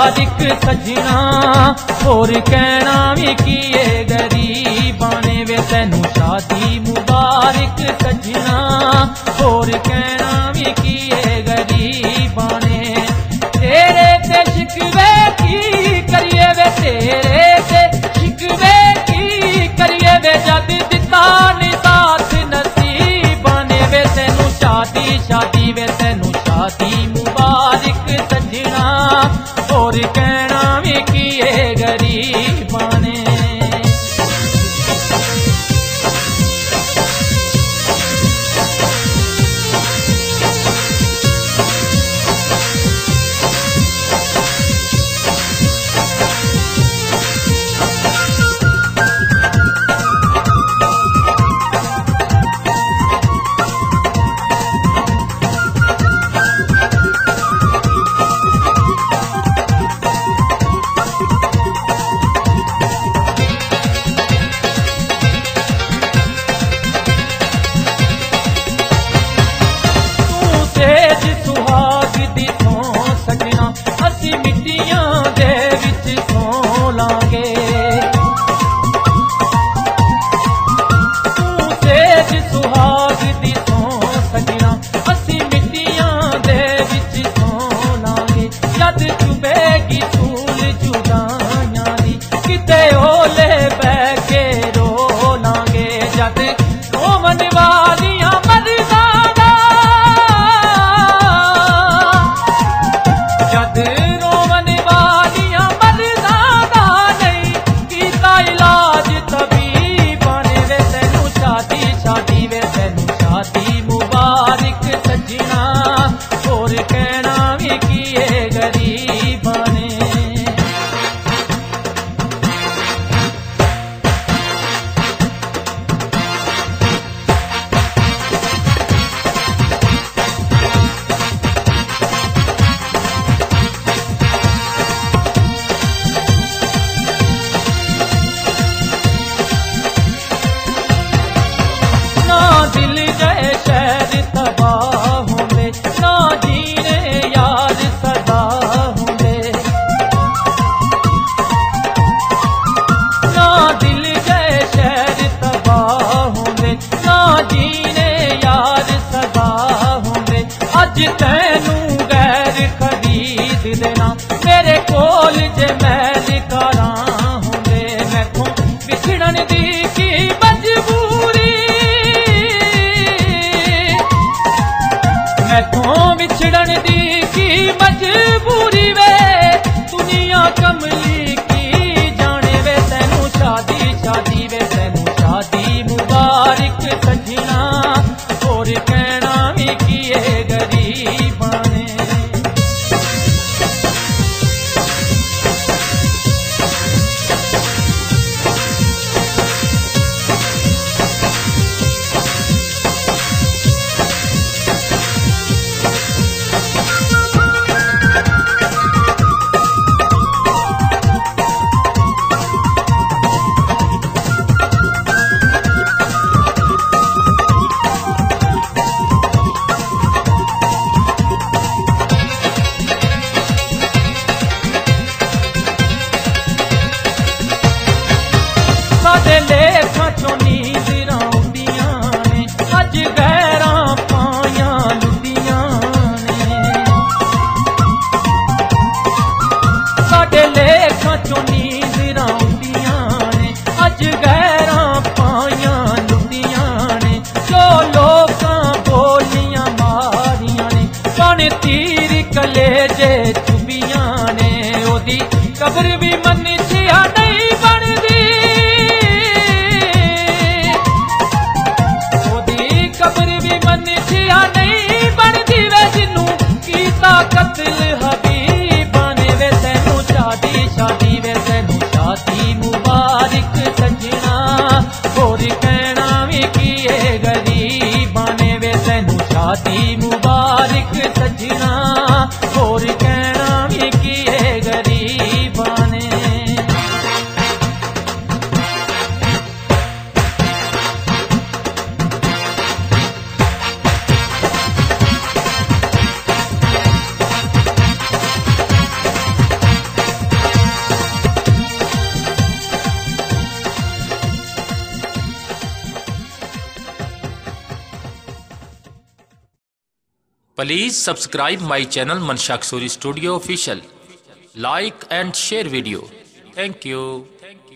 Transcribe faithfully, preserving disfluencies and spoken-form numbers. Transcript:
मुबारक सजना, होर कहना भी कीए गरीबां ने वे तैनू शादी मुबारक सजना, होर कहना भी कीए गरीबां ने। तेरे ते शिकवे की करिए वे, तेरे ते शिकवे की करिए वे, जद दिता नी साथ नसीबां ने वे तैनू शादी शादी वे तैनू शादी मुबारक सजना, होर कहना भी कीए गरीबां ने। सुहाग दी सौ सजना, असी मिट्टियां दे विच सौ लांगे। तू सेज सुहाग दी सौ सजना, असी मिट्टियां दे विच सौ लांगे। जद चुभेगी सूल जुदाइयां दी, किते ओले बह के रो लांगे। जद रोवन वालियां मरदा रोवन वालियां मरदा दा नहीं कीता इलाज तबीबां ने वे तैनू शादी शादी वे तैनू शादी मुबारक सजना, होर कहना भी कीए गरीबां ने। दिल गए शहर तबाह होंगे, ना जीने यार सदा होंगे। ना दिल गए शहर तबाह होंगे, ना जीने यार सदा होंगे। अज तैनू गैर खरीद देना, मेरे कोल जे मैल कारां होंगे। मैथों बिछड़न दी की मजबूरी, मैथों बिछड़न दी की मजबूरी वे, दुनिया कमली की जाने वे तैनू शादी शादी वे तैनू शादी मुबारक सजना, होर कहना भी कीए गरीबां ने। साडे लेखां चों नींद रौंदियां ने, अज गैरां पाइयां लुटियां ने। साडे लेखां चों नींद रौंदियां ने, अज गैरां पाइयां लुटियां ने। जो लोकां बोलियां मारियां ने, कौन तीर कलेजे चुबियां ने। ओदी कब्र भी मन्नतियां नहीं बनदी, कब्र भी मन्नतियां नहीं बनदी वे, जिन्नू कीता कत्ल हबीबां ने वे तैनू शादी शादी वे तैनू शादी मुबारक सजना, होर कहना भी कीए गरीबां ने वे तैनू शादी मुबारक सजना, होर कहना भी कीए गरीबां ने। Please subscribe my channel Manshak Suri Studio Official. Like and share video. Thank you.